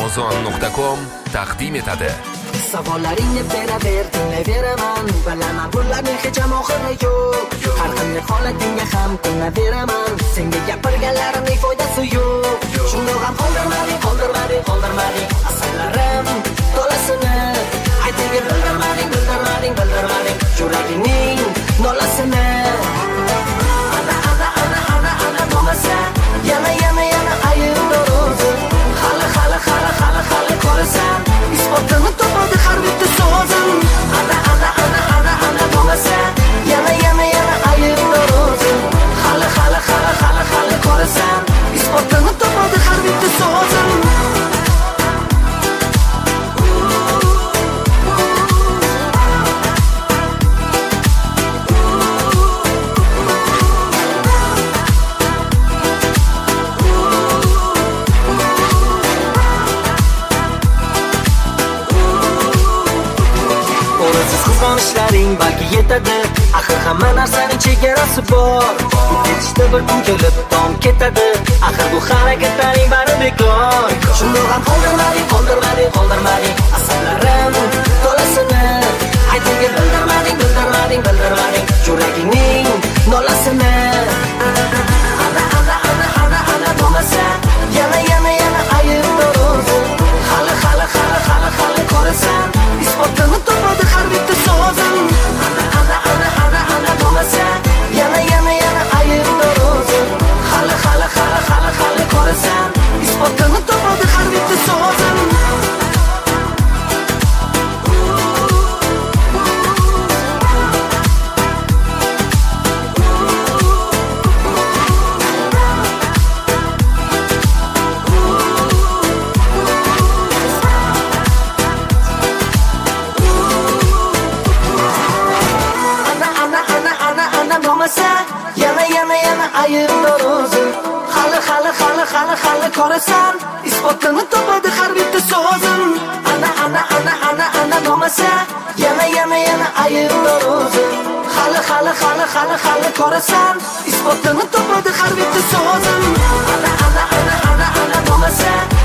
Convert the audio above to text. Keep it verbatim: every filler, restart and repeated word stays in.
amazon nuqta com taqdim etadi. Savollaringni beraver, dinlayveraman. Bilaman bularning hech ham oxiri yo'q. Har qanday holatingga ham ko'naveraman. Senga gapirganlarimning foydasi yo'q. Shundoq ham qoldirmading, qoldirmading, qoldirmading asarlarim to'lasini. Aytga bildirmading, bildirmading, bildirmading yuragingning nolasini. Ana ana ana ana ana bo'lmasa, yana yana yana ayirdir o'zi. Hali hali hali hali hali ko'rasan, isbotini topadi har bitta so'zim. Ana ana ana ana ana bo'lmasa, yana yana yana ayirdir o'zi. Hali hali hali hali hali ko'rasan, isbotini topadi har bitta so'zim. Qizg'onishlaring balki yetadi, axir hamma narsaning chegarasi bor. Ketishda bir kun kelib tom ketadi, axir bu harakatlaring bari bekor. Shundoq ham qoldirmading, qoldirmading, qoldirmading asarlarim to'lasini. Aytga bildirmading, bildirmading, bildirmading yuragingning nolasini. Ana ana ana ana ana bo'lmasa, yana yana yana ayirdir o'zi. Hali hali hali hali hali ko'rasan, isbotini topadi har bitta so'zim. Ana ana ana ana ana bo'lmasa, yana yana yana ayirdir o'zi. Hali hali hali hali hali ko'rasan, isbotini topadi har bitta so'zim. Yana yana yana ayirdir o'zi. Hali hali hali hali hali ko'rasan, isbotini topadi har bitta so'zim. Ana ana ana ana ana bo'lmasa, yana yana yana ayirdir o'zi. Hali hali hali hali hali ko'rasan, isbotini topadi har bitta so'zim. Ana ana ana ana ana bo'lmasa,